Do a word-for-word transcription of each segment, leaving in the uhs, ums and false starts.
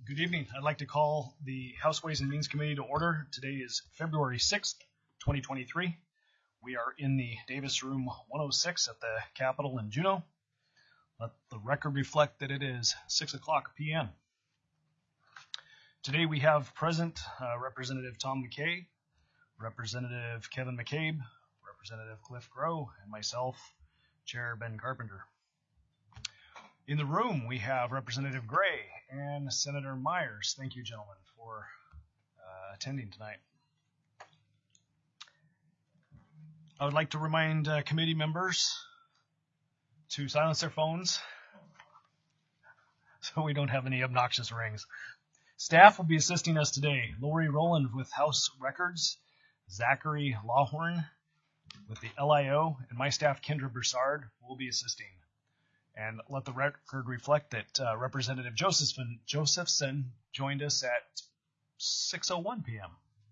Good evening. I'd like to call the House Ways and Means Committee to order. Today is February sixth, twenty twenty-three. We are in the Davis Room one oh six at the Capitol in Juneau. Let the record reflect that it is six o'clock p m Today we have present uh, Representative Tom McKay, Representative Kevin McCabe, Representative Cliff Groh, and myself, Chair Ben Carpenter. In the room, we have Representative Gray and Senator Myers. Thank you, gentlemen, for uh, attending tonight. I would like to remind uh, committee members to silence their phones so we don't have any obnoxious rings. Staff will be assisting us today. Lori Rowland with House Records, Zachary Lawhorn with the L I O, and my staff, Kendra Broussard, will be assisting. And let the record reflect that uh, Representative Josephson, Josephson joined us at six oh one p m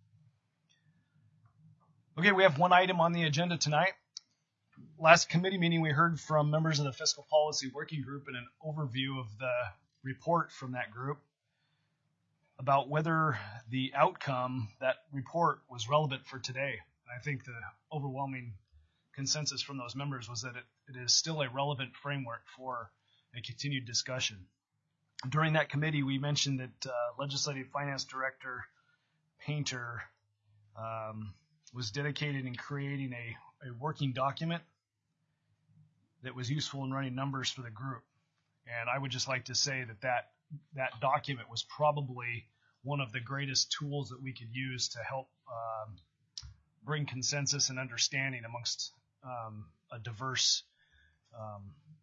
Okay, we have one item on the agenda tonight. Last committee meeting, we heard from members of the Fiscal Policy Working Group and an overview of the report from that group about whether the outcome, that report, was relevant for today. And I think the overwhelming consensus from those members was that it, it is still a relevant framework for a continued discussion. During that committee, we mentioned that uh, Legislative Finance Director Painter um, was dedicated in creating a, a working document that was useful in running numbers for the group. And I would just like to say that that, that document was probably one of the greatest tools that we could use to help um, bring consensus and understanding amongst Um, a diverse, um,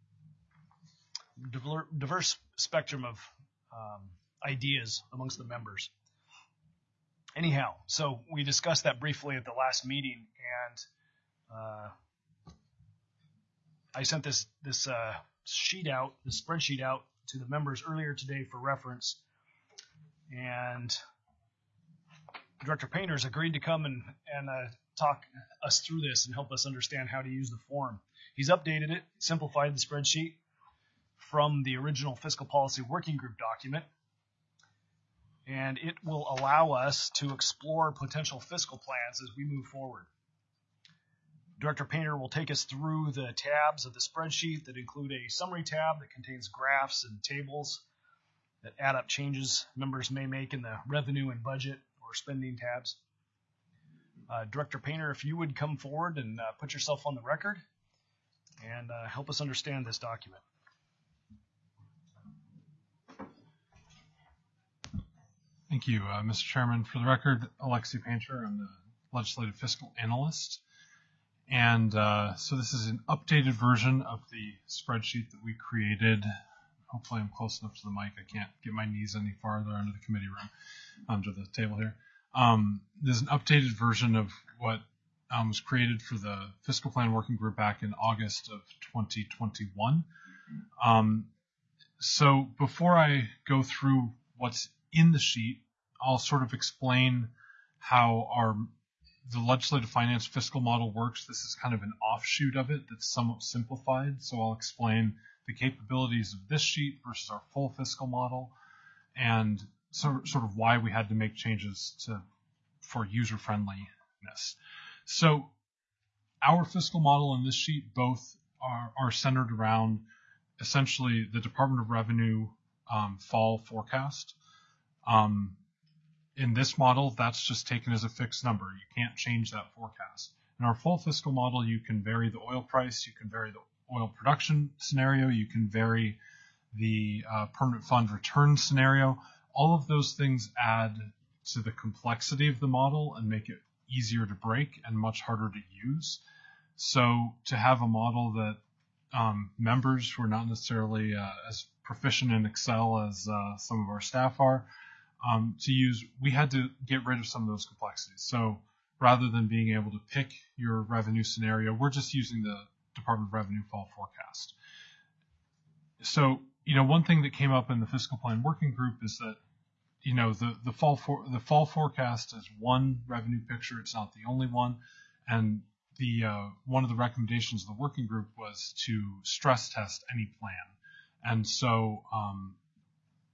diver, diverse spectrum of um, ideas amongst the members. Anyhow, so we discussed that briefly at the last meeting, and uh, I sent this this uh, sheet out, this spreadsheet out to the members earlier today for reference, and Director Painter's agreed to come and and uh, talk us through this and help us understand how to use the form. He's updated it, simplified the spreadsheet from the original Fiscal Policy Working Group document, and it will allow us to explore potential fiscal plans as we move forward. Director Painter will take us through the tabs of the spreadsheet that include a summary tab that contains graphs and tables that add up changes members may make in the revenue and budget or spending tabs. Uh, Director Painter, if you would come forward and uh, put yourself on the record and uh, help us understand this document. Thank you, uh, Mister Chairman. For the record, Alexi Painter, I'm the Legislative Fiscal Analyst. And uh, so this is an updated version of the spreadsheet that we created. Hopefully I'm close enough to the mic. I can't get my knees any farther under the committee room, under the table here. Um, there's an updated version of what um, was created for the Fiscal Plan Working Group back in August of twenty twenty-one. Um, so before I go through what's in the sheet, I'll sort of explain how our the legislative finance fiscal model works. This is kind of an offshoot of it that's somewhat simplified. So I'll explain the capabilities of this sheet versus our full fiscal model, and So, sort of why we had to make changes to for user friendliness. So our fiscal model and this sheet both are, are centered around essentially the Department of Revenue um, fall forecast. Um, in this model, that's just taken as a fixed number. You can't change that forecast. In our full fiscal model, you can vary the oil price, you can vary the oil production scenario, you can vary the uh, permanent fund return scenario. All of those things add to the complexity of the model and make it easier to break and much harder to use. So to have a model that um, members who are not necessarily uh, as proficient in Excel as uh, some of our staff are, um, to use, we had to get rid of some of those complexities. So rather than being able to pick your revenue scenario, we're just using the Department of Revenue fall forecast. So, you know, one thing that came up in the Fiscal Plan Working Group is that, you know, the, the fall for, the fall forecast is one revenue picture. It's not the only one. And the uh, one of the recommendations of the working group was to stress test any plan. And so um,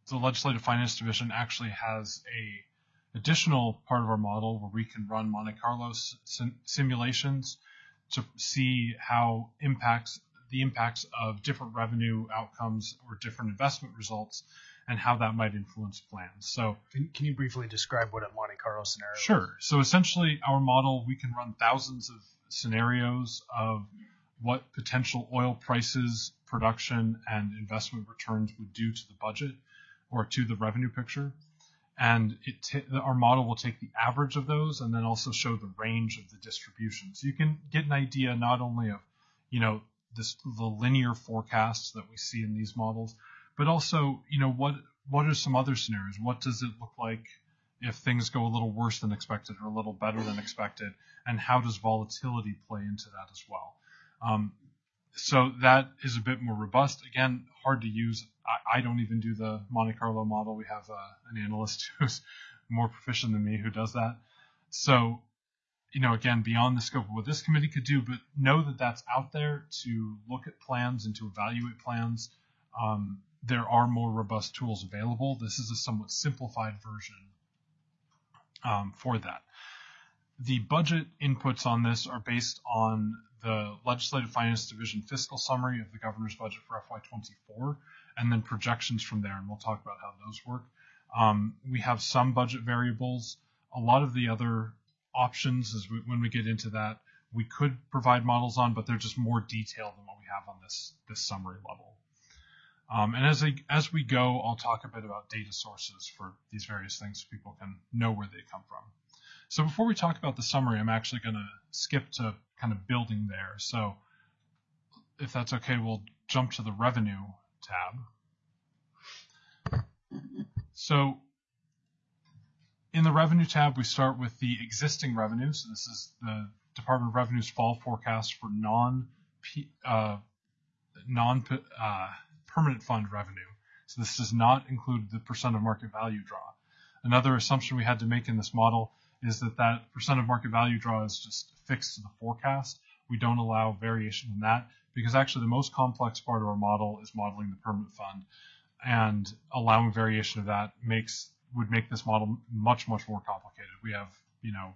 the Legislative Finance Division actually has a additional part of our model where we can run Monte Carlo sim- simulations to see how impacts the impacts of different revenue outcomes or different investment results and how that might influence plans. So can, can you briefly describe what a Monte Carlo scenario is? Sure. So essentially our model, we can run thousands of scenarios of what potential oil prices, production, and investment returns would do to the budget or to the revenue picture. And it t- our model will take the average of those and then also show the range of the distribution. So you can get an idea not only of, you know, this, the linear forecasts that we see in these models, but also, you know, what what are some other scenarios? What does it look like if things go a little worse than expected or a little better than expected? And how does volatility play into that as well? Um, so that is a bit more robust. Again, hard to use. I, I don't even do the Monte Carlo model. We have uh, an analyst who's more proficient than me who does that. So, you know, again, beyond the scope of what this committee could do, but know that that's out there to look at plans and to evaluate plans. Um, there are more robust tools available. This is a somewhat simplified version um, for that. The budget inputs on this are based on the Legislative Finance Division fiscal summary of the governor's budget for F Y twenty-four, and then projections from there, and we'll talk about how those work. Um, we have some budget variables. A lot of the other options, as we, when we get into that, we could provide models on, but they're just more detailed than what we have on this, this summary level. Um, and as, I, as we go, I'll talk a bit about data sources for these various things so people can know where they come from. So before we talk about the summary, I'm actually going to skip to kind of building there. So if that's okay, we'll jump to the revenue tab. So in the revenue tab, we start with the existing revenue. So this is the Department of Revenue's fall forecast for non uh, non uh, permanent fund revenue. So this does not include the percent of market value draw. Another assumption we had to make in this model is that that percent of market value draw is just fixed to the forecast. We don't allow variation in that because actually the most complex part of our model is modeling the permanent fund, and allowing variation of that makes would make this model much, much more complicated. We have, you know,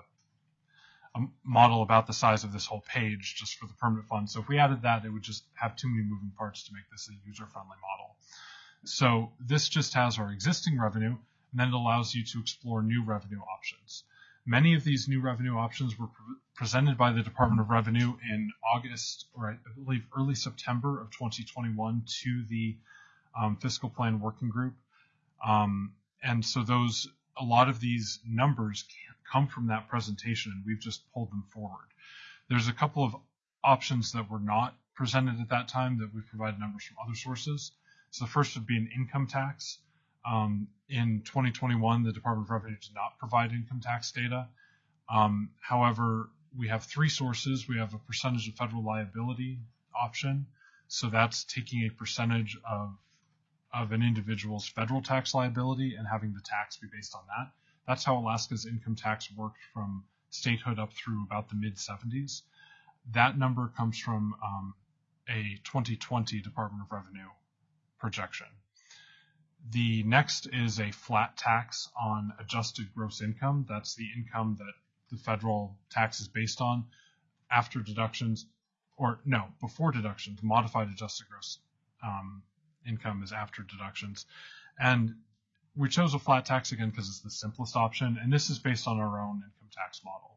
a, a model about the size of this whole page just for the permanent fund. So if we added that, it would just have too many moving parts to make this a user-friendly model. So this just has our existing revenue, and then it allows you to explore new revenue options. Many of these new revenue options were pre- presented by the Department of Revenue in August, or I believe early September of twenty twenty-one to the um, Fiscal Plan Working Group. Um, and so those, a lot of these numbers come from that presentation, and we've just pulled them forward. There's a couple of options that were not presented at that time that we provided numbers from other sources. So the first would be an income tax. Um, in twenty twenty-one, the Department of Revenue did not provide income tax data. Um, however, we have three sources. We have a percentage of federal liability option. So that's taking a percentage of, of an individual's federal tax liability and having the tax be based on that. That's how Alaska's income tax worked from statehood up through about the mid seventies. That number comes from um, a twenty twenty Department of Revenue projection. The next is a flat tax on adjusted gross income. That's the income that the federal tax is based on after deductions, or no, before deductions. Modified adjusted gross um, income is after deductions. And we chose a flat tax again because it's the simplest option, and this is based on our own income tax model,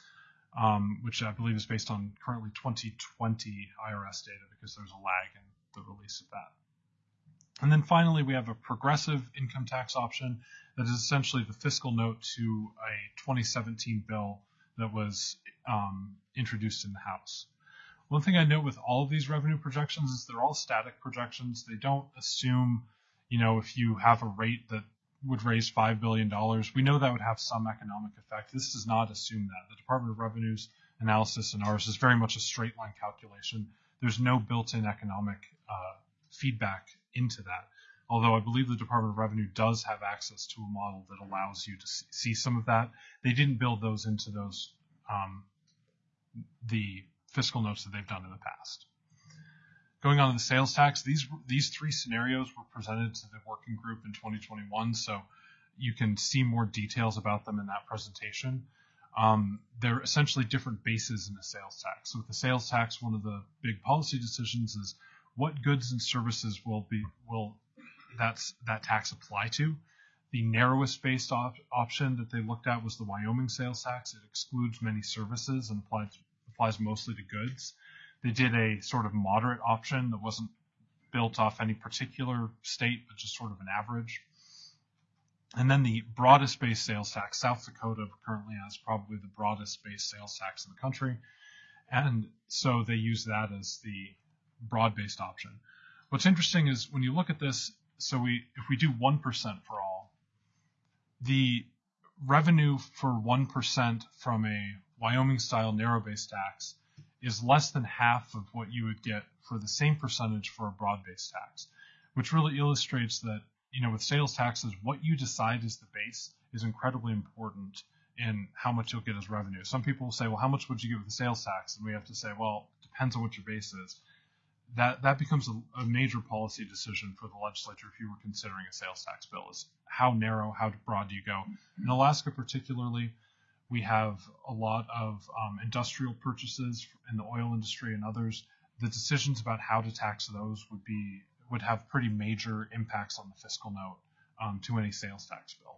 um, which I believe is based on currently twenty twenty I R S data because there's a lag in the release of that. And then finally, we have a progressive income tax option that is essentially the fiscal note to a twenty seventeen bill that was um, introduced in the House. One thing I note with all of these revenue projections is they're all static projections. They don't assume, you know, if you have a rate that would raise five billion dollars, we know that would have some economic effect. This does not assume that. The Department of Revenue's analysis and ours is very much a straight line calculation. There's no built-in economic uh, feedback into that. Although I believe the Department of Revenue does have access to a model that allows you to see some of that. They didn't build those into those um, the fiscal notes that they've done in the past. going on to the sales tax, these these three scenarios were presented to the working group in twenty twenty-one, so you can see more details about them in that presentation. Um, they're essentially different bases in the sales tax. So with the sales tax, one of the big policy decisions is what goods and services will be will that's that tax apply to. The narrowest based op- option that they looked at was the Wyoming sales tax. It excludes many services and applies applies mostly to goods. They did a sort of moderate option that wasn't built off any particular state, but just sort of an average. And then the broadest based sales tax, South Dakota currently has probably the broadest based sales tax in the country. And so they use that as the broad based option. What's interesting is when you look at this, so we if we do one percent for all, the revenue for one percent from a Wyoming style narrow based tax is less than half of what you would get for the same percentage for a broad based tax, which really illustrates that, you know, with sales taxes, what you decide is the base is incredibly important in how much you'll get as revenue. Some people will say, well, how much would you get with the sales tax? And we have to say, well, it depends on what your base is. That that becomes a, a major policy decision for the legislature if you were considering a sales tax bill, is how narrow, how broad do you go. In Alaska particularly, we have a lot of um, industrial purchases in the oil industry and others. The decisions about how to tax those would be would have pretty major impacts on the fiscal note um, to any sales tax bill.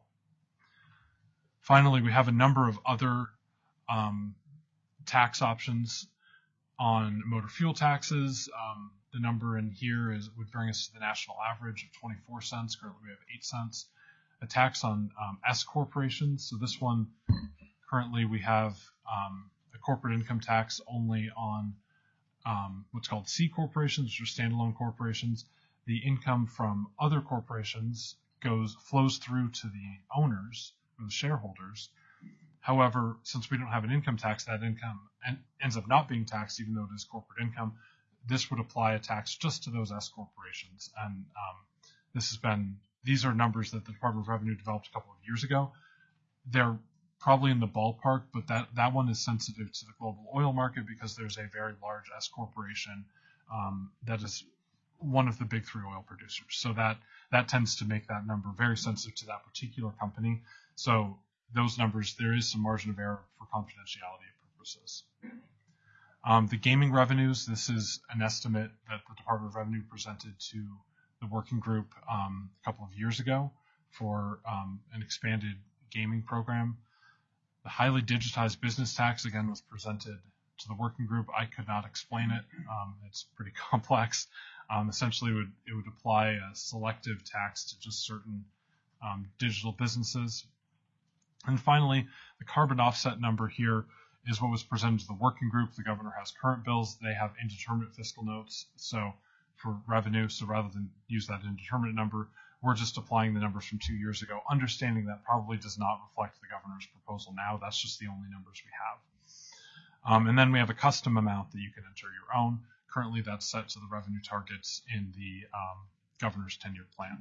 Finally, we have a number of other um, tax options on motor fuel taxes. Um, the number in here is would bring us to the national average of twenty-four cents. Currently, we have eight cents. A tax on um, S corporations. So this one, currently we have um, a corporate income tax only on um, what's called C corporations, which are standalone corporations. The income from other corporations goes flows through to the owners or the shareholders. However, since we don't have an income tax, that income en- ends up not being taxed, even though it is corporate income. This would apply a tax just to those S corporations, and um, this has been these are numbers that the Department of Revenue developed a couple of years ago. They're probably in the ballpark, but that, that one is sensitive to the global oil market because there's a very large S corporation um, that is one of the big three oil producers. So that, that tends to make that number very sensitive to that particular company. So those numbers, there is some margin of error for confidentiality purposes. Um, the gaming revenues, this is an estimate that the Department of Revenue presented to the working group um, a couple of years ago for um, an expanded gaming program. The highly digitized business tax, again, was presented to the working group. I could not explain it. Um, it's pretty complex. Um, essentially, it would, it would apply a selective tax to just certain um, digital businesses. And finally, the carbon offset number here is what was presented to the working group. The governor has current bills. They have indeterminate fiscal notes. So for revenue, so rather than use that indeterminate number, we're just applying the numbers from two years ago, understanding that probably does not reflect the governor's proposal now. That's just the only numbers we have. Um, and then we have a custom amount that you can enter your own. Currently, that's set to the revenue targets in the um, governor's ten-year plan.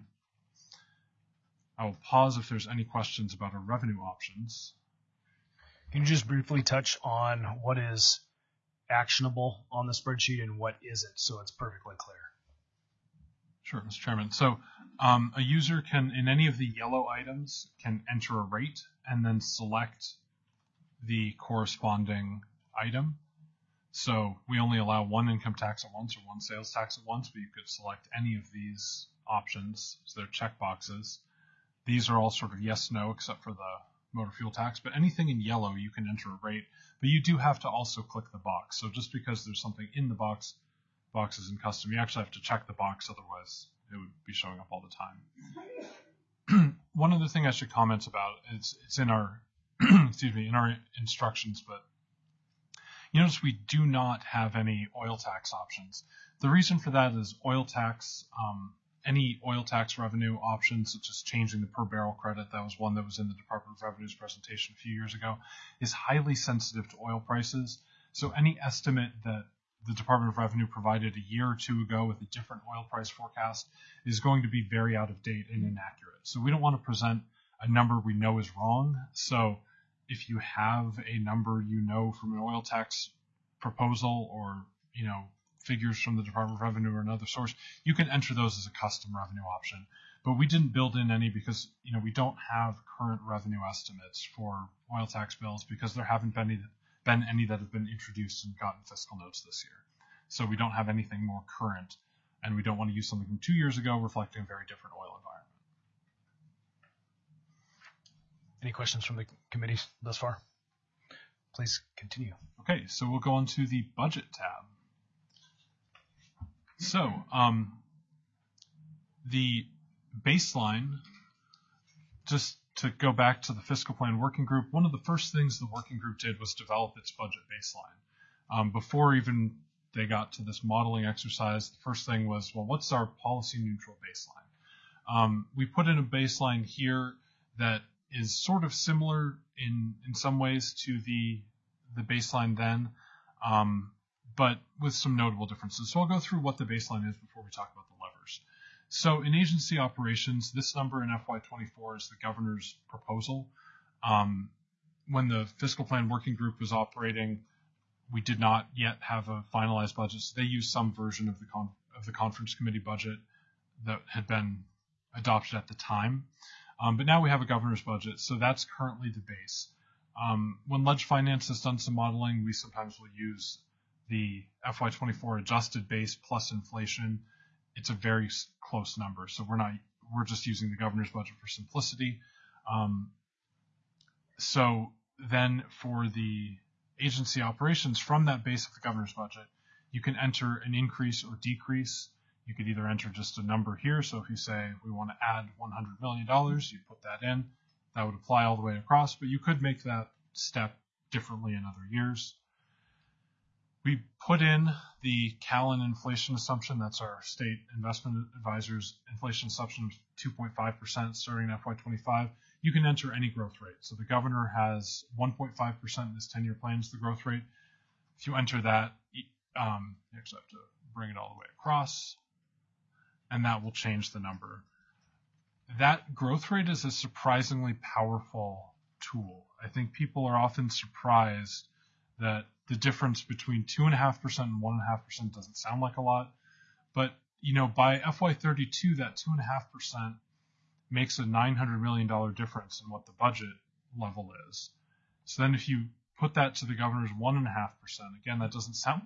I will pause if there's any questions about our revenue options. Can you just briefly touch on what is actionable on the spreadsheet and what isn't, so it's perfectly clear? Sure, Mister Chairman. So um, a user can, in any of the yellow items, can enter a rate and then select the corresponding item. So we only allow one income tax at once or one sales tax at once, but you could select any of these options. So they're check boxes. These are all sort of yes, no, except for the motor fuel tax. But anything in yellow, you can enter a rate. But you do have to also click the box. So just because there's something in the box, boxes in custom, you actually have to check the box, otherwise it would be showing up all the time. One other thing I should comment about is it's in our excuse me in our instructions, but you notice we do not have any oil tax options. The reason for that is oil tax, um, any oil tax revenue options, such as changing the per barrel credit, that was one that was in the Department of Revenue's presentation a few years ago, is highly sensitive to oil prices. So any estimate that the Department of Revenue provided a year or two ago with a different oil price forecast is going to be very out of date and inaccurate. So we don't want to present a number we know is wrong. So if you have a number you know from an oil tax proposal, or you know figures from the Department of Revenue or another source, you can enter those as a custom revenue option. But we didn't build in any because, you know, we don't have current revenue estimates for oil tax bills because there haven't been any, been any that have been introduced and gotten fiscal notes this year. So we don't have anything more current, and we don't want to use something from two years ago reflecting a very different oil environment. Any questions from the committee thus far? Please continue. Okay, so we'll go on to the budget tab. So um, the baseline, just to go back to the fiscal plan working group, one of the first things the working group did was develop its budget baseline. Um, before even they got to this modeling exercise, the first thing was, well, what's our policy neutral baseline? Um, we put in a baseline here that is sort of similar in, in some ways to the, the baseline then, um, but with some notable differences. So I'll go through what the baseline is before we talk about the levers. So in agency operations, this number in F Y twenty-four is the governor's proposal. Um, when the fiscal plan working group was operating, we did not yet have a finalized budget. So they used some version of the con- of the conference committee budget that had been adopted at the time. Um, but now we have a governor's budget, so that's currently the base. Um, when Ledge Finance has done some modeling, we sometimes will use the F Y twenty-four adjusted base plus inflation. It's a very close number, so we're not we're just using the governor's budget for simplicity. Um, so then for the agency operations from that base of the governor's budget, you can enter an increase or decrease. You could either enter just a number here. So if you say we want to add one hundred million dollars, you put that in. That would apply all the way across, but you could make that step differently in other years. We put in the Callan inflation assumption. That's our state investment advisor's inflation assumption of two point five percent starting in F Y twenty-five. You can enter any growth rate. So the governor has one point five percent in this ten-year plan is the growth rate. If you enter that, um, you actually have to bring it all the way across, and that will change the number. That growth rate is a surprisingly powerful tool. I think people are often surprised that the difference between two point five percent and one point five percent doesn't sound like a lot. But, you know, by F Y thirty-two, that two point five percent makes a nine hundred million dollars difference in what the budget level is. So then if you put that to the governor's one point five percent, again, that doesn't sound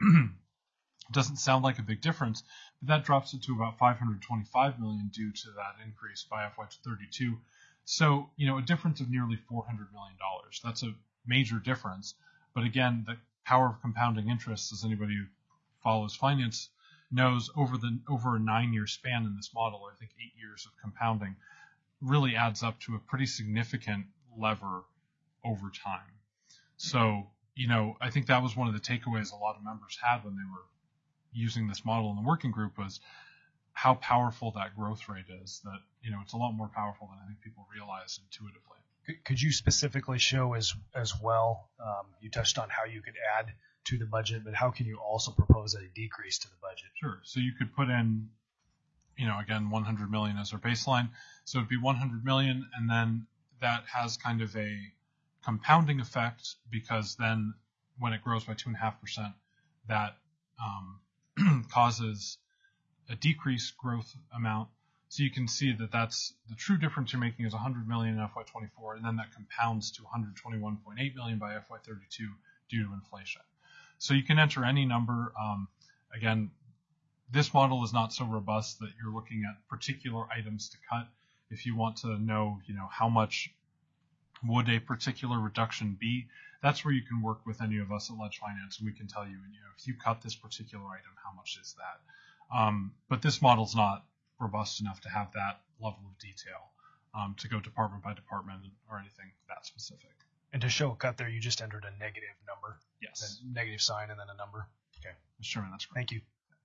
doesn't sound like a big difference, but that drops it to about five hundred twenty-five million dollars due to that increase by F Y thirty-two. So, you know, a difference of nearly four hundred million dollars. That's a major difference. But again, the power of compounding interest, as anybody who follows finance knows, over the over a nine-year span in this model, I think eight years of compounding, really adds up to a pretty significant lever over time. So, you know, I think that was one of the takeaways a lot of members had when they were using this model in the working group, was how powerful that growth rate is. That, you know, it's a lot more powerful than I think people realize intuitively. Could you specifically show as as well, um, you touched on how you could add to the budget, but how can you also propose a decrease to the budget? Sure. So you could put in, you know, again, one hundred million as our baseline. So it'd be one hundred million, and then that has kind of a compounding effect, because then when it grows by two point five percent, that um, causes a decreased growth amount. So you can see that that's the true difference you're making is one hundred million in F Y twenty-four, and then that compounds to one hundred twenty-one point eight million by F Y thirty-two due to inflation. So you can enter any number. Um, again, this model is not so robust that you're looking at particular items to cut. If you want to know, you know, how much would a particular reduction be, that's where you can work with any of us at Ledge Finance, and we can tell you, you know, if you cut this particular item, how much is that? Um, but this model's not robust enough to have that level of detail um, to go department by department or anything that specific. And to show a cut there, you just entered a negative number. Yes. A negative sign and then a number. Okay. Sure, that's great. Thank you.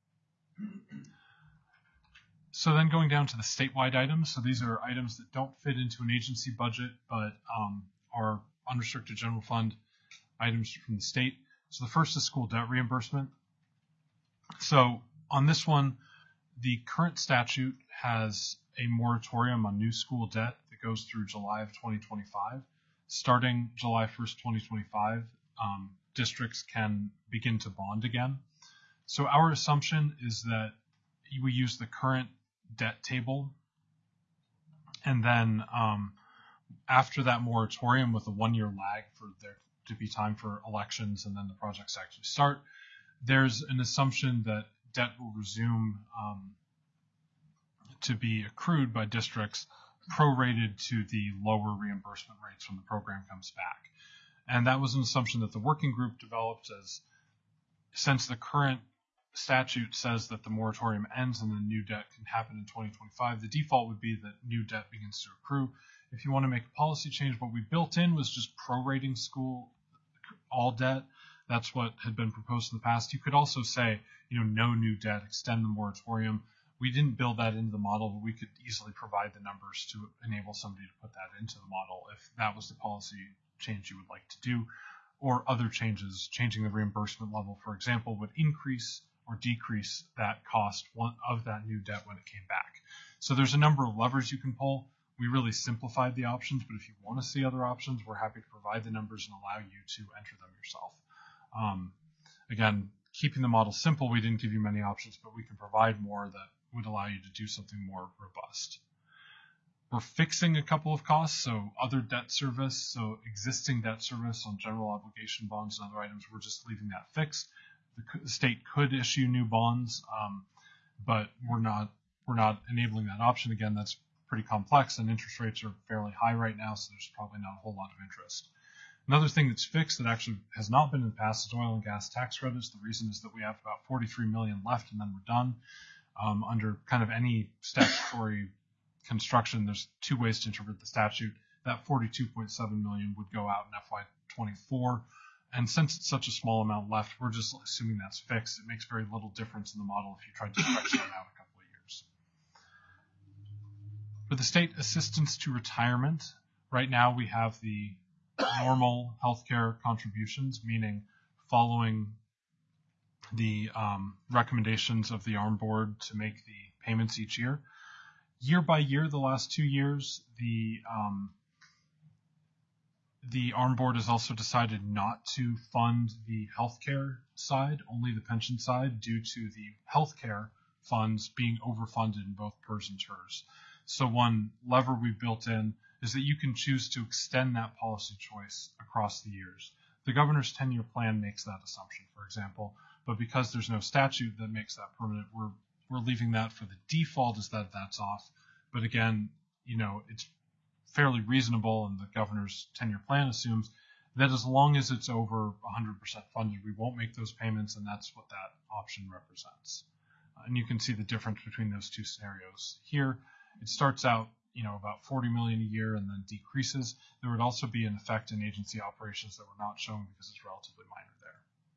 So then going down to the statewide items. So these are items that don't fit into an agency budget, but um, are unrestricted general fund items from the state. So the first is school debt reimbursement. So on this one, the current statute has a moratorium on new school debt that goes through July of twenty twenty-five. Starting July first, twenty twenty-five, um, districts can begin to bond again. So our assumption is that we use the current debt table, and then um, after that moratorium with a one-year lag for there to be time for elections and then the projects actually start, there's an assumption that debt will resume um, to be accrued by districts prorated to the lower reimbursement rates when the program comes back. And that was an assumption that the working group developed, as since the current statute says that the moratorium ends and the new debt can happen in twenty twenty-five, the default would be that new debt begins to accrue. If you want to make a policy change, what we built in was just prorating school all debt. That's what had been proposed in the past. You could also say, you know, no new debt, extend the moratorium. We didn't build that into the model, but we could easily provide the numbers to enable somebody to put that into the model if that was the policy change you would like to do, or other changes. Changing the reimbursement level, for example, would increase or decrease that cost of that new debt when it came back. So there's a number of levers you can pull. We really simplified the options, but if you want to see other options, we're happy to provide the numbers and allow you to enter them yourself. Um, again, keeping the model simple, we didn't give you many options, but we can provide more that would allow you to do something more robust. We're fixing a couple of costs, so other debt service, so existing debt service on general obligation bonds and other items, we're just leaving that fixed. The state could issue new bonds, um, but we're not we're not enabling that option. Again, that's pretty complex, and interest rates are fairly high right now, so there's probably not a whole lot of interest. Another thing that's fixed that actually has not been in the past is oil and gas tax credits. The reason is that we have about forty-three million left, and then we're done. Um, under kind of any statutory construction, there's two ways to interpret the statute. That forty-two point seven million would go out in F Y twenty-four. And since it's such a small amount left, we're just assuming that's fixed. It makes very little difference in the model if you tried to stretch that out a couple of years. For the state assistance to retirement, right now we have the normal healthcare contributions, meaning following the um, recommendations of the A R M board to make the payments each year. Year by year, the last two years, the um, the A R M board has also decided not to fund the healthcare side, only the pension side, due to the healthcare funds being overfunded in both P E R S and T E R S. So one lever we built in is that you can choose to extend that policy choice across the years. The governor's ten-year plan makes that assumption, for example, but because there's no statute that makes that permanent, we're we're leaving that for the default is that that's off. But again, you know, it's fairly reasonable, and the governor's ten-year plan assumes that as long as it's over one hundred percent funded, we won't make those payments, and that's what that option represents. Uh, and you can see the difference between those two scenarios here. It starts out, you know, about forty million dollars a year and then decreases. There would also be an effect in agency operations that we're not showing because it's relatively minor there.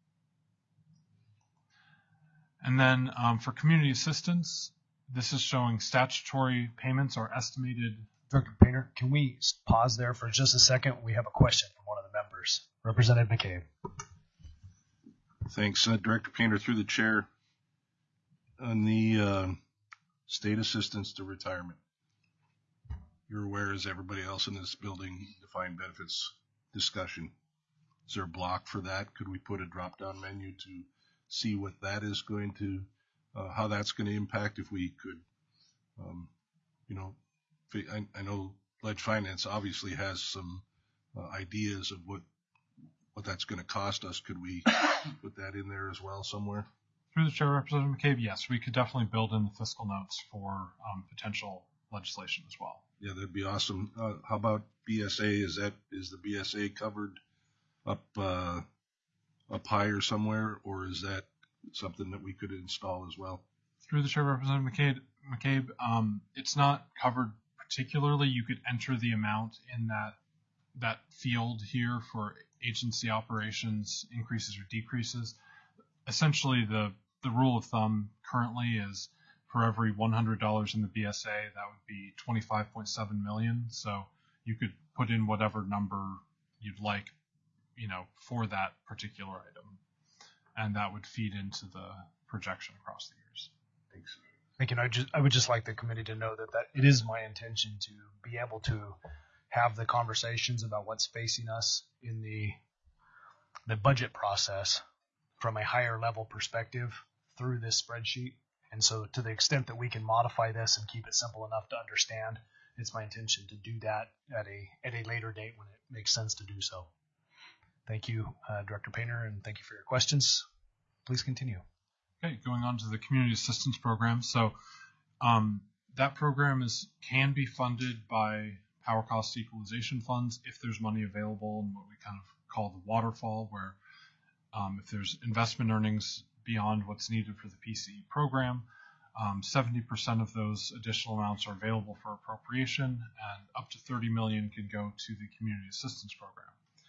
And then um, for community assistance, this is showing statutory payments are estimated. Director Painter, can we pause there for just a second? We have a question from one of the members. Representative McCabe. Thanks, uh, Director Painter, through the chair. On the uh, state assistance to retirement, you're aware, as everybody else in this building, defined benefits discussion. Is there a block for that? Could we put a drop-down menu to see what that is going to, uh, how that's going to impact if we could, um, you know, I, I know Ledge Finance obviously has some uh, ideas of what what that's going to cost us. Could we put that in there as well somewhere? Through the chair, Representative McCabe, yes, we could definitely build in the fiscal notes for um, potential legislation as well. Yeah, that'd be awesome. Uh, how about B S A? Is that is the B S A covered up uh, up higher somewhere, or is that something that we could install as well? Through the chair, Representative McCabe, McCabe um, it's not covered particularly. You could enter the amount in that that field here for agency operations increases or decreases. Essentially, the the rule of thumb currently is for every one hundred dollars in the B S A, that would be twenty-five point seven million dollars. So you could put in whatever number you'd like, you know, for that particular item, and that would feed into the projection across the years. Thanks. Thank you. I just I would just like the committee to know that that it is my intention to be able to have the conversations about what's facing us in the the budget process from a higher level perspective through this spreadsheet. And so to the extent that we can modify this and keep it simple enough to understand, it's my intention to do that at a at a later date when it makes sense to do so. Thank you, uh, Director Painter, and thank you for your questions. Please continue. Okay, going on to the community assistance program. So um, that program is can be funded by power cost equalization funds if there's money available in what we kind of call the waterfall, where um, if there's investment earnings beyond what's needed for the P C E program, um, seventy percent of those additional amounts are available for appropriation, and up to thirty million dollars can go to the community assistance program.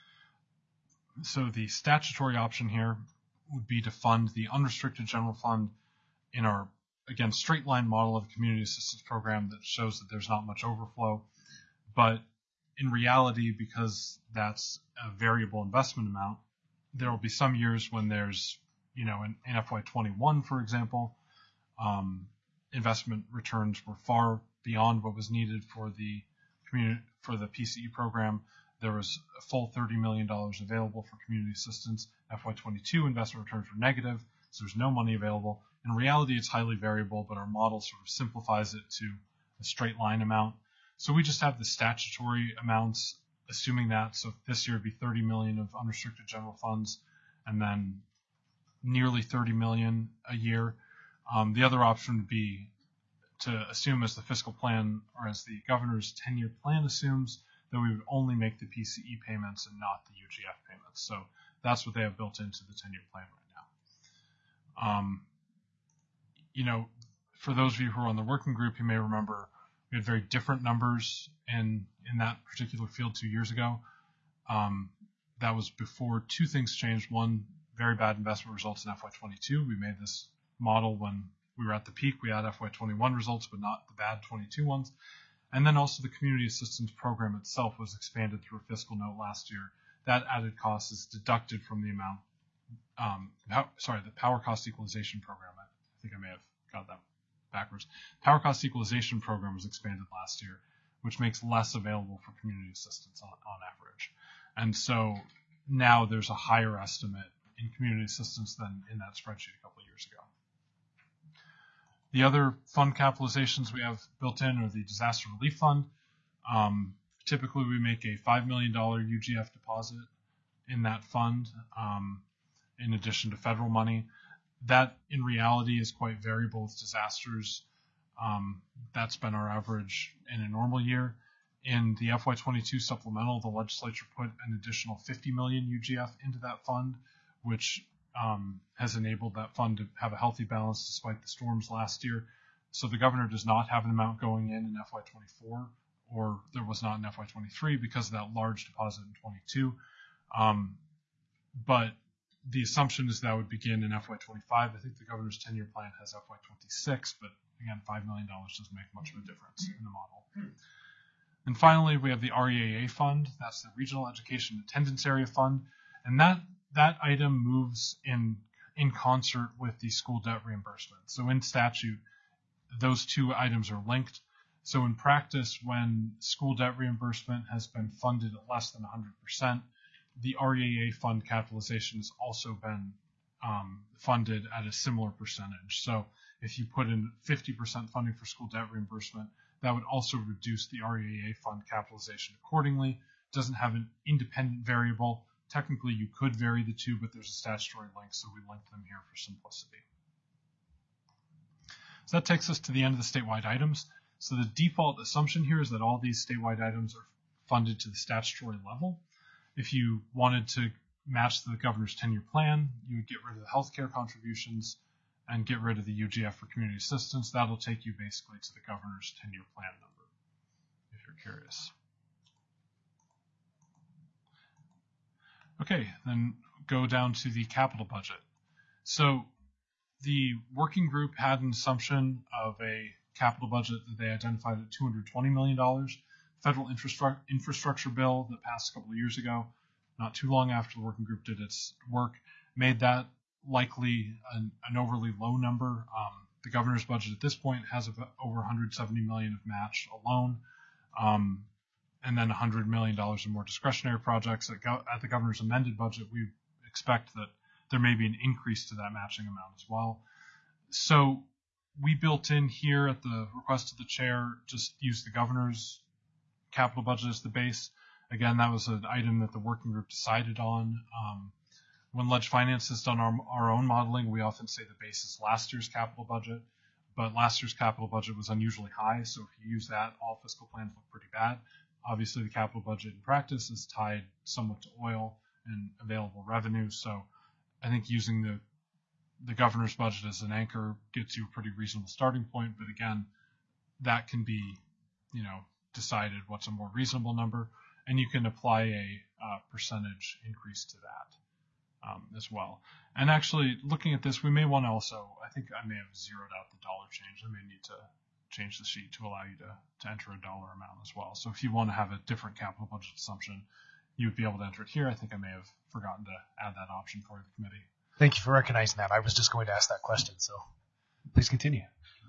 So the statutory option here would be to fund the unrestricted general fund in our, again, straight line model of a community assistance program that shows that there's not much overflow. But in reality, because that's a variable investment amount, there will be some years when there's, you know, in, in F Y twenty-one, for example, um, investment returns were far beyond what was needed for the community, for the P C E program. There was a full thirty million dollars available for community assistance. F Y twenty-two investment returns were negative, so there's no money available. In reality, it's highly variable, but our model sort of simplifies it to a straight line amount. So we just have the statutory amounts, assuming that. So this year would be thirty million dollars of unrestricted general funds, and then nearly thirty million dollars a year. Um, the other option would be to assume, as the fiscal plan or as the governor's ten-year plan assumes, that we would only make the P C E payments and not the U G F payments. So that's what they have built into the ten-year plan right now. Um, you know, for those of you who are on the working group, you may remember we had very different numbers in, in that particular field two years ago. Um, that was before two things changed. One, very bad investment results in F Y twenty-two. We made this model when we were at the peak. We had F Y twenty-one results, but not the bad twenty-two ones. And then also the community assistance program itself was expanded through a fiscal note last year. That added cost is deducted from the amount, um, how, sorry, the power cost equalization program. I think I may have got that backwards. Power cost equalization program was expanded last year, which makes less available for community assistance on, on average. And so now there's a higher estimate in community assistance than in that spreadsheet a couple of years ago. The other fund capitalizations we have built in are the disaster relief fund. Um, typically, we make a five million dollars U G F deposit in that fund, um, in addition to federal money. That, in reality, is quite variable with disasters. Um, that's been our average in a normal year. In the F Y twenty-two supplemental, the legislature put an additional fifty million dollars U G F into that fund, which Um, has enabled that fund to have a healthy balance despite the storms last year. So the governor does not have an amount going in in F Y twenty-four, or there was not in F Y twenty-three because of that large deposit in twenty-two. Um, but the assumption is that would begin in F Y twenty-five. I think the governor's ten-year plan has F Y twenty-six, but again, five million dollars doesn't make much of a difference in the model. And finally, we have the R E A A fund. That's the Regional Education Attendance Area Fund. And that That item moves in in concert with the school debt reimbursement. So in statute, those two items are linked. So in practice, when school debt reimbursement has been funded at less than one hundred percent, the R E A A fund capitalization has also been um, funded at a similar percentage. So if you put in fifty percent funding for school debt reimbursement, that would also reduce the R E A A fund capitalization accordingly. It doesn't have an independent variable. Technically, you could vary the two, but there's a statutory link, so we link them here for simplicity. So that takes us to the end of the statewide items. So the default assumption here is that all these statewide items are funded to the statutory level. If you wanted to match the governor's ten-year plan, you would get rid of the healthcare contributions and get rid of the U G F for community assistance. That'll take you basically to the governor's ten-year plan number, if you're curious. Okay, then go down to the capital budget. So the working group had an assumption of a capital budget that they identified at two hundred twenty million dollars. Federal infrastructure, infrastructure bill that passed a couple of years ago, not too long after the working group did its work, made that likely an, an overly low number. Um, the governor's budget at this point has over one hundred seventy million dollars of match alone. Um, and then one hundred million dollars in more discretionary projects. At, go- at the governor's amended budget, we expect that there may be an increase to that matching amount as well. so we built in here at the request of the chair, just use the governor's capital budget as the base. Again, that was an item that the working group decided on. Um, when Ledge Finance has done our, our own modeling, we often say the base is last year's capital budget, but last year's capital budget was unusually high. So if you use that, all fiscal plans look pretty bad. Obviously, the capital budget in practice is tied somewhat to oil and available revenue. So I think using the the governor's budget as an anchor gets you a pretty reasonable starting point. But again, that can be, you know, decided what's a more reasonable number, and you can apply a uh, percentage increase to that um, as well. And actually, looking at this, we may want to also, I think I may have zeroed out the dollar change. I may need to change the sheet to allow you to, to enter a dollar amount as well. So if you want to have a different capital budget assumption, you would be able to enter it here. I think I may have forgotten to add that option for the committee. Thank you for recognizing that. I was just going to ask that question, so please continue.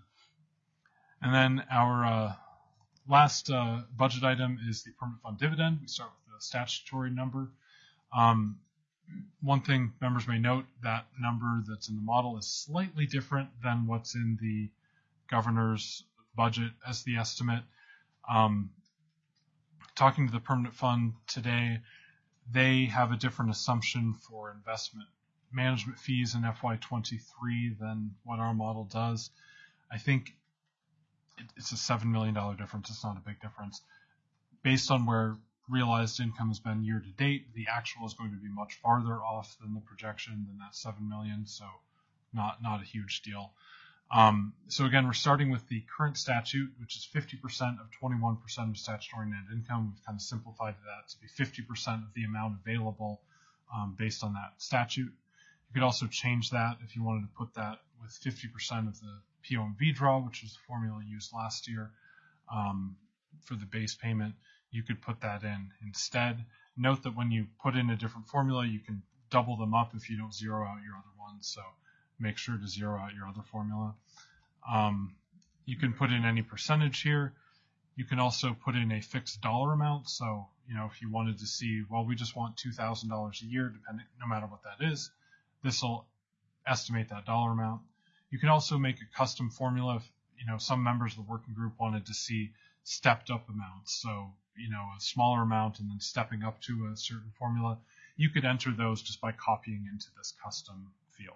And then our uh, last uh, budget item is the permanent fund dividend. We start with the statutory number. Um, one thing members may note, that number that's in the model is slightly different than what's in the governor's budget as the estimate. Um, talking to the permanent fund today, they have a different assumption for investment management fees in F Y twenty-three than what our model does. I think it, it's a seven million dollars difference. It's not a big difference. Based on where realized income has been year to date, the actual is going to be much farther off than the projection, than that seven million dollars, so not, not a huge deal. Um, so again, we're starting with the current statute, which is fifty percent of twenty-one percent of statutory net income. We've kind of simplified that to be fifty percent of the amount available um, based on that statute. You could also change that if you wanted to put that with fifty percent of the P O M V draw, which was the formula used last year um, for the base payment. You could put that in instead. Note that when you put in a different formula, you can double them up if you don't zero out your other ones. So make sure to zero out your other formula. Um, you can put in any percentage here. You can also put in a fixed dollar amount. So, you know, if you wanted to see, well, we just want two thousand dollars a year, depending, no matter what that is, this will estimate that dollar amount. You can also make a custom formula if, you know, some members of the working group wanted to see stepped up amounts. So, you know, a smaller amount and then stepping up to a certain formula. You could enter those just by copying into this custom field.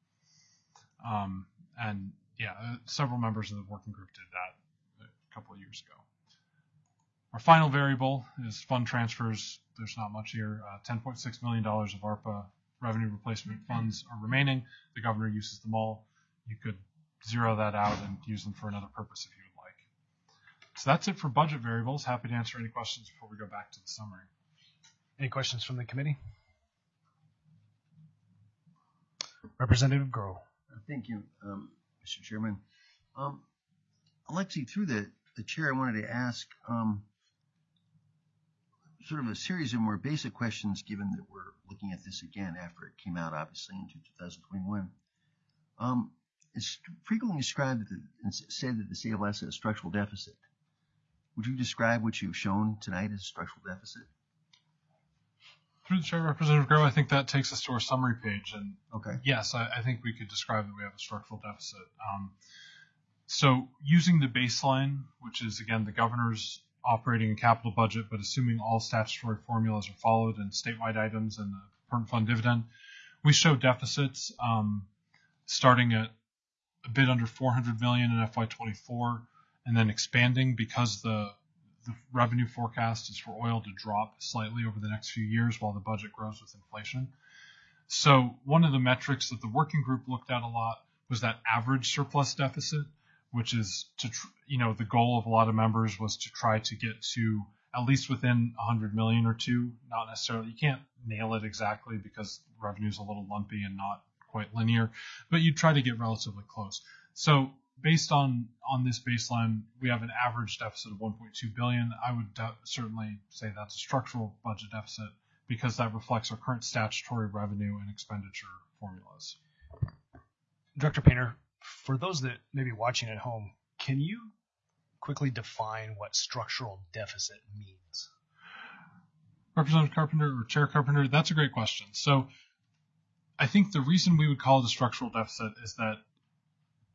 Um, and yeah, uh, several members of the working group did that a couple of years ago. Our final variable is fund transfers. There's not much here. Uh, ten point six million dollars of ARPA revenue replacement funds are remaining. The governor uses them all. You could zero that out and use them for another purpose if you would like. So that's it for budget variables. Happy to answer any questions before we go back to the summary. Any questions from the committee? Representative Groh. Thank you, um, Mister Chairman. Um, Alexi, through the, the chair, I wanted to ask um, sort of a series of more basic questions, given that we're looking at this again after it came out, obviously, in two thousand twenty-one. Um, it's frequently described that the, and said that the state of Alaska has a structural deficit. Would you describe what you've shown tonight as a structural deficit? Through the chair, Representative Groh, I think that takes us to our summary page. And okay. Yes, I, I think we could describe that we have a structural deficit. Um, so using the baseline, which is, again, the governor's operating and capital budget, but assuming all statutory formulas are followed and statewide items and the permanent fund dividend, we show deficits um, starting at a bit under four hundred million dollars in F Y twenty-four and then expanding because the The revenue forecast is for oil to drop slightly over the next few years while the budget grows with inflation. So one of the metrics that the working group looked at a lot was that average surplus deficit, which is to, tr- you know, the goal of a lot of members was to try to get to at least within one hundred million or two. Not necessarily, you can't nail it exactly because revenue is a little lumpy and not quite linear, but you try to get relatively close. So based on, on this baseline, we have an average deficit of one point two billion dollars. I would de- certainly say that's a structural budget deficit because that reflects our current statutory revenue and expenditure formulas. Director Painter, for those that may be watching at home, can you quickly define what structural deficit means? Representative Carpenter or Chair Carpenter, that's a great question. So I think the reason we would call it a structural deficit is that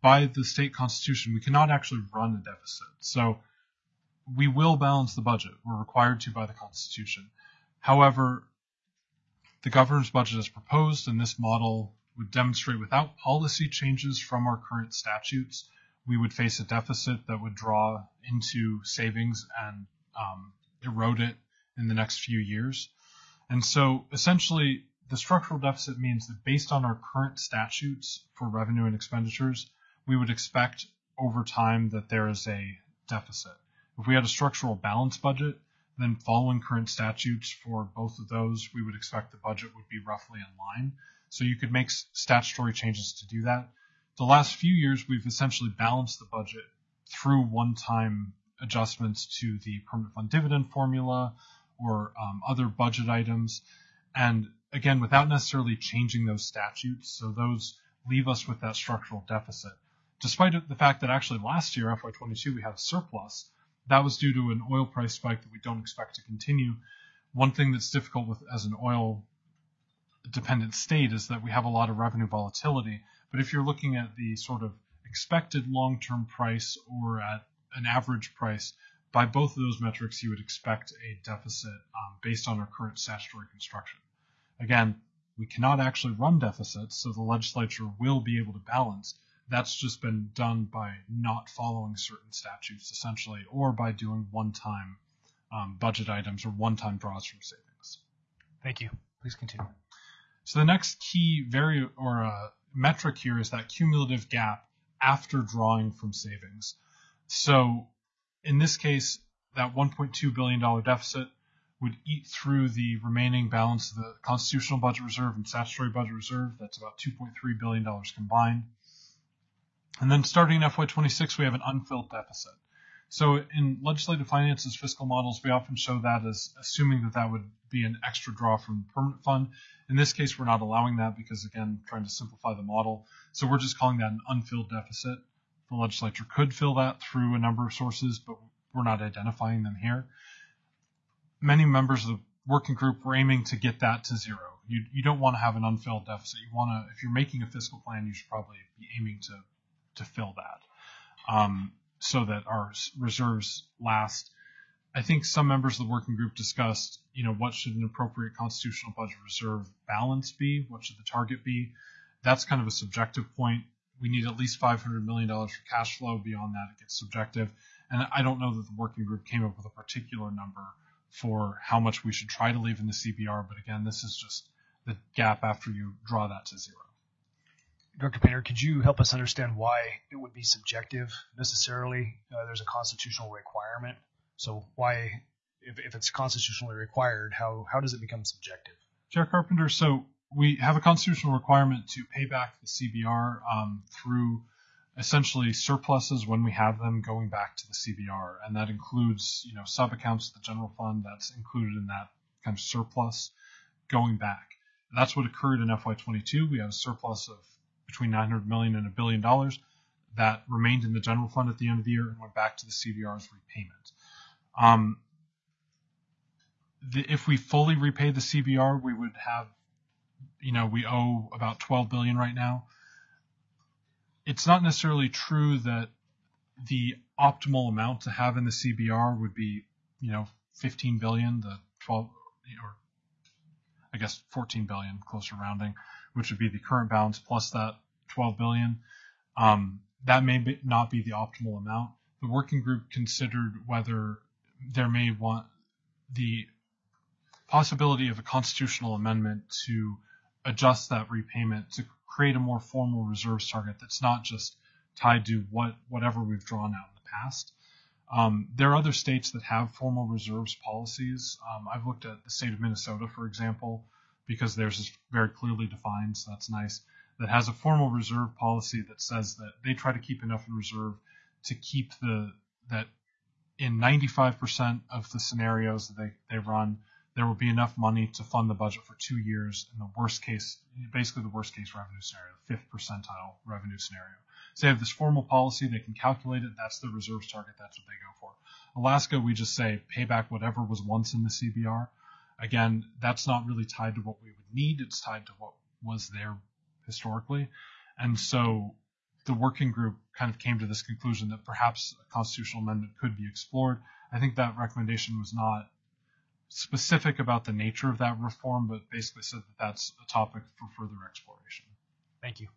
by the state constitution, we cannot actually run a deficit. So we will balance the budget. We're required to by the Constitution. However, the governor's budget as proposed in this model would demonstrate without policy changes from our current statutes, we would face a deficit that would draw into savings and um, erode it in the next few years. And so essentially, the structural deficit means that based on our current statutes for revenue and expenditures, we would expect over time that there is a deficit. If we had a structural balance budget, then following current statutes for both of those, we would expect the budget would be roughly in line. So you could make statutory changes to do that. The last few years, we've essentially balanced the budget through one-time adjustments to the permanent fund dividend formula or um, other budget items. And again, without necessarily changing those statutes. So those leave us with that structural deficit. Despite the fact that actually last year, F Y twenty-two, we had a surplus, that was due to an oil price spike that we don't expect to continue. One thing that's difficult with as an oil dependent state is that we have a lot of revenue volatility. But if you're looking at the sort of expected long-term price or at an average price, by both of those metrics, you would expect a deficit um, based on our current statutory construction. Again, we cannot actually run deficits, so the legislature will be able to balance. That's just been done by not following certain statutes, essentially, or by doing one-time um, budget items or one-time draws from savings. Thank you. Please continue. So the next key vari- or uh, metric here is that cumulative gap after drawing from savings. So in this case, that one point two billion dollars deficit would eat through the remaining balance of the constitutional budget reserve and statutory budget reserve. That's about two point three billion dollars combined. And then starting in F Y twenty-six, we have an unfilled deficit. So in legislative finances fiscal models, we often show that as assuming that that would be an extra draw from the permanent fund. In this case, we're not allowing that because, again, trying to simplify the model. So we're just calling that an unfilled deficit. The legislature could fill that through a number of sources, but we're not identifying them here. Many members of the working group were aiming to get that to zero. You, you don't want to have an unfilled deficit. You want to, if you're making a fiscal plan, you should probably be aiming to, to fill that. Um, so that our reserves last. I think some members of the working group discussed, you know, what should an appropriate constitutional budget reserve balance be? What should the target be? That's kind of a subjective point. We need at least five hundred million dollars for cash flow. Beyond that, it gets subjective. And I don't know that the working group came up with a particular number for how much we should try to leave in the C B R. But again, this is just the gap after you draw that to zero. Director Painter, could you help us understand why it would be subjective necessarily? Uh, there's a constitutional requirement. So why, if, if it's constitutionally required, how, how does it become subjective? Chair Carpenter, so we have a constitutional requirement to pay back the C B R um, through essentially surpluses when we have them going back to the C B R. And that includes, you know, sub-accounts of the general fund that's included in that kind of surplus going back. That's what occurred in F Y twenty-two. We had a surplus of between nine hundred million dollars and a billion dollars that remained in the general fund at the end of the year and went back to the C B R as repayment. Um, the, if we fully repay the C B R, we would have, you know, we owe about twelve billion dollars right now. It's not necessarily true that the optimal amount to have in the C B R would be, you know, fifteen billion dollars, the twelve, or I guess fourteen billion dollars, closer rounding, which would be the current balance plus that twelve billion dollars. Um, that may be, not be the optimal amount. The working group considered whether there may want the possibility of a constitutional amendment to adjust that repayment to create a more formal reserves target that's not just tied to what whatever we've drawn out in the past. Um, there are other states that have formal reserves policies. Um, I've looked at the state of Minnesota, for example, because theirs is very clearly defined, so that's nice, that has a formal reserve policy that says that they try to keep enough in reserve to keep the that in ninety-five percent of the scenarios that they, they run, there will be enough money to fund the budget for two years in the worst case, basically the worst case revenue scenario, the fifth percentile revenue scenario. So they have this formal policy, they can calculate it, that's the reserves target, that's what they go for. Alaska, we just say pay back whatever was once in the C B R. Again, that's not really tied to what we would need, it's tied to what was there historically. And so the working group kind of came to this conclusion that perhaps a constitutional amendment could be explored. I think that recommendation was not specific about the nature of that reform, but basically said that that's a topic for further exploration. Thank you.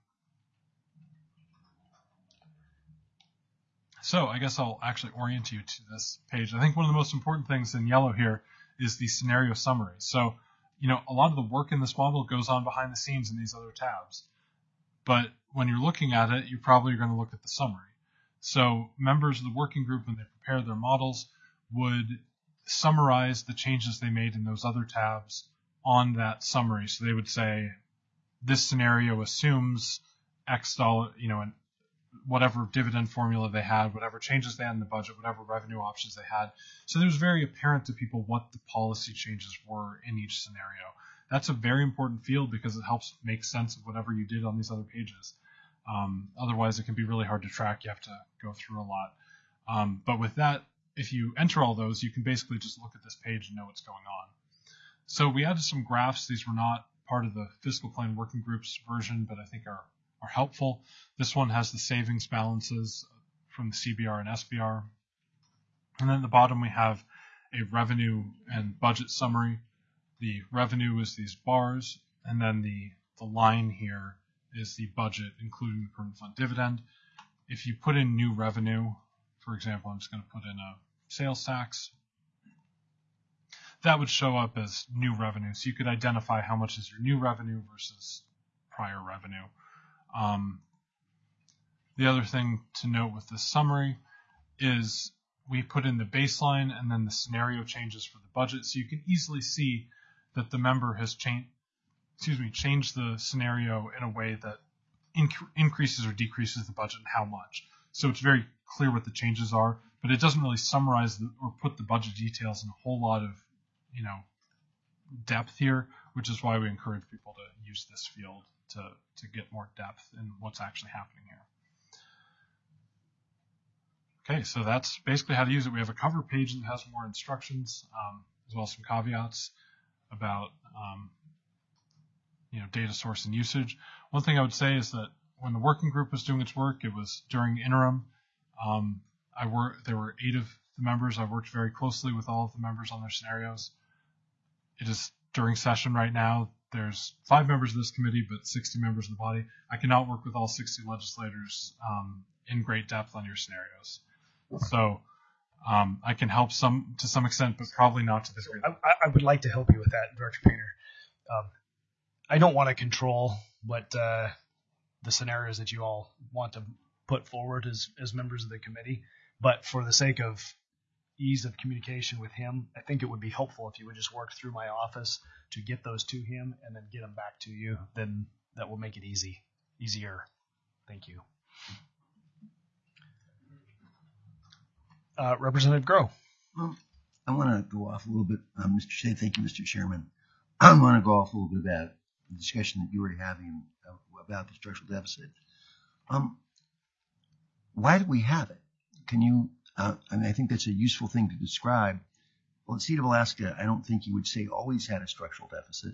So I guess I'll actually orient you to this page. I think one of the most important things in yellow here is the scenario summary. So, you know, a lot of the work in this model goes on behind the scenes in these other tabs. But when you're looking at it, you probably are going to look at the summary. So members of the working group, when they prepare their models, would summarize the changes they made in those other tabs on that summary. So they would say, this scenario assumes X dollar, you know, an whatever dividend formula they had, whatever changes they had in the budget, whatever revenue options they had. So it was very apparent to people what the policy changes were in each scenario. That's a very important field because it helps make sense of whatever you did on these other pages. Um, otherwise, it can be really hard to track. You have to go through a lot. Um, but with that, if you enter all those, you can basically just look at this page and know what's going on. So we added some graphs. These were not part of the fiscal plan working group's version, but I think are are helpful. This one has the savings balances from the C B R and S B R. And then at the bottom we have a revenue and budget summary. The revenue is these bars, and then the, the line here is the budget, including the permanent fund dividend. If you put in new revenue, for example, I'm just going to put in a sales tax, that would show up as new revenue. So you could identify how much is your new revenue versus prior revenue. Um, the other thing to note with this summary is we put in the baseline and then the scenario changes for the budget, so you can easily see that the member has changed, excuse me, changed the scenario in a way that inc- increases or decreases the budget and how much. So it's very clear what the changes are, but it doesn't really summarize the, or put the budget details in a whole lot of, you know, depth here, which is why we encourage people to use this field to, to get more depth in what's actually happening here. Okay, so that's basically how to use it. We have a cover page that has more instructions, um, as well as some caveats about um, you know, data source and usage. One thing I would say is that when the working group was doing its work, it was during interim. Um, I work, there were eight of the members. I worked very closely with all of the members on their scenarios. It is during session right now. There's five members of this committee, but sixty members of the body. I cannot work with all sixty legislators um, in great depth on your scenarios. So um, I can help some to some extent, but probably not to the degree. I, I would like to help you with that, Director Painter. Um, I don't want to control what uh, the scenarios that you all want to put forward as, as members of the committee, but for the sake of ease of communication with him, I think it would be helpful if you would just work through my office to get those to him and then get them back to you. Then that will make it easy, easier. Thank you. Uh, Representative Grow. Well, I want to go off a little bit, uh, Mister Shea. Thank you, Mister Chairman. I want to go off a little bit about the discussion that you were having about the structural deficit. Um, why do we have it? Can you? Uh, I mean, I think that's a useful thing to describe. Well, the state of Alaska, I don't think you would say always had a structural deficit.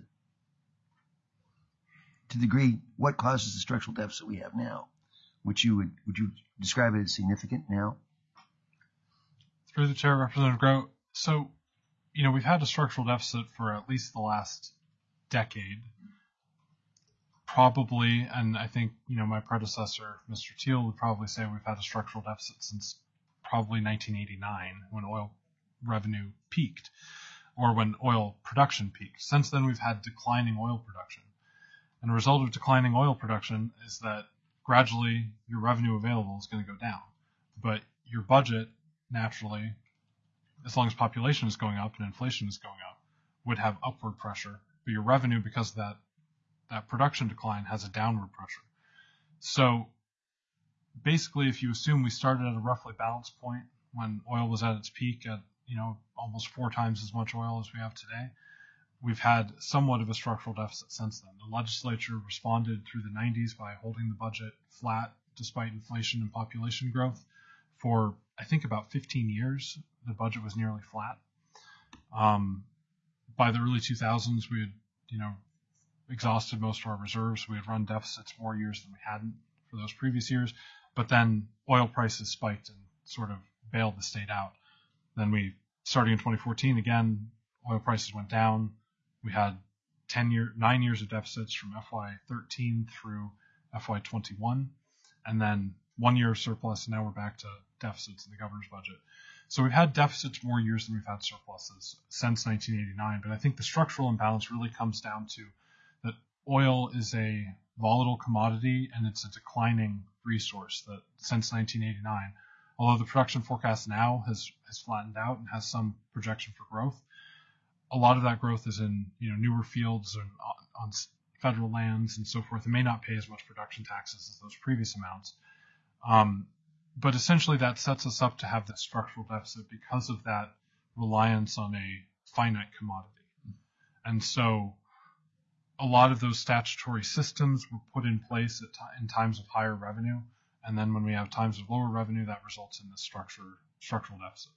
To the degree, what causes the structural deficit we have now? Which you would would you describe it as significant now? Through the chair, Representative Grow. So, you know, we've had a structural deficit for at least the last decade. Probably, and I think, you know, my predecessor, Mister Teal, would probably say we've had a structural deficit since probably nineteen eighty-nine, when oil revenue peaked, or when oil production peaked. Since then, we've had declining oil production. And the result of declining oil production is that gradually your revenue available is going to go down. But your budget, naturally, as long as population is going up and inflation is going up, would have upward pressure. But your revenue, because of that, that production decline, has a downward pressure. So basically, if you assume we started at a roughly balanced point when oil was at its peak at, you know, almost four times as much oil as we have today, we've had somewhat of a structural deficit since then. The legislature responded through the nineties by holding the budget flat despite inflation and population growth. For, I think, about fifteen years, the budget was nearly flat. Um, by the early two thousands, we had, you know, exhausted most of our reserves. We had run deficits more years than we hadn't for those previous years. But then oil prices spiked and sort of bailed the state out. Then we, starting in twenty fourteen, again, oil prices went down. We had ten year, nine years of deficits from F Y thirteen through F Y twenty-one, and then one year of surplus, and now we're back to deficits in the governor's budget. So we've had deficits more years than we've had surpluses since nineteen eighty-nine. But I think the structural imbalance really comes down to that oil is a volatile commodity and it's a declining resource that since nineteen eighty-nine. Although the production forecast now has, has flattened out and has some projection for growth, a lot of that growth is in, you know, newer fields and on, on federal lands and so forth. It may not pay as much production taxes as those previous amounts. Um, but essentially that sets us up to have this structural deficit because of that reliance on a finite commodity. And so a lot of those statutory systems were put in place at t- in times of higher revenue. And then when we have times of lower revenue, that results in this structure, structural deficit.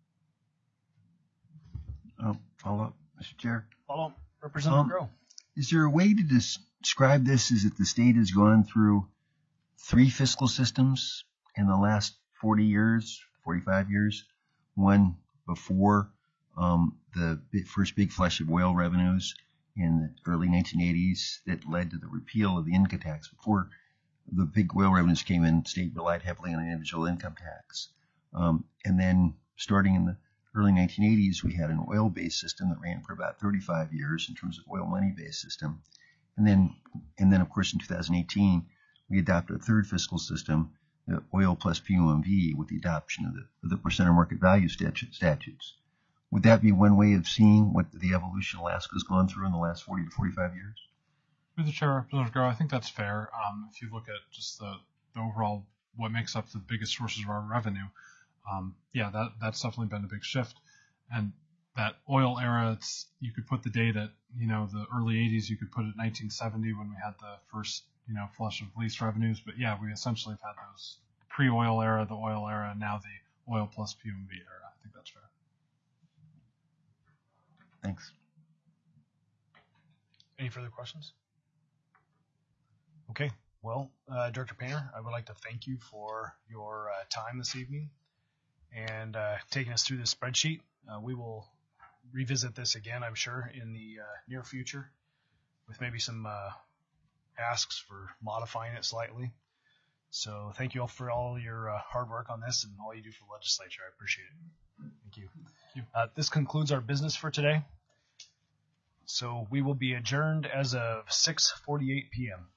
Oh, follow up, Mister Chair. Follow up, Representative Um, Grow. Is there a way to des- describe this as that the state has gone through three fiscal systems in the last forty years, forty-five years? One before um, the big, first big flush of oil revenues in the early nineteen eighties that led to the repeal of the income tax. Before the big oil revenues came in, the state relied heavily on an individual income tax. Um, and then starting in the early nineteen eighties, we had an oil-based system that ran for about thirty-five years in terms of oil money-based system. And then, and then of course, in two thousand eighteen, we adopted a third fiscal system, the oil plus P O M V, with the adoption of the, of the percent of market value statute, statutes. Would that be one way of seeing what the evolution Alaska's gone through in the last forty to forty-five years? Through the chair, Representative Grow, I think that's fair. Um, if you look at just the, the overall, what makes up the biggest sources of our revenue, um, yeah, that that's definitely been a big shift. And that oil era, it's, you could put the date at, you know, the early eighties, you could put it at nineteen seventy when we had the first, you know, flush of lease revenues. But yeah, we essentially have had those pre-oil era, the oil era, and now the oil plus P O M V era. I think that's fair. Thanks. Any further questions? Okay. Well, uh, Director Painter, I would like to thank you for your uh, time this evening and uh, taking us through this spreadsheet. Uh, we will revisit this again, I'm sure, in the uh, near future with maybe some uh, asks for modifying it slightly. So thank you all for all your uh, hard work on this and all you do for the legislature. I appreciate it. Thank you. Thank you. Uh, this concludes our business for today. So we will be adjourned as of six forty-eight p.m.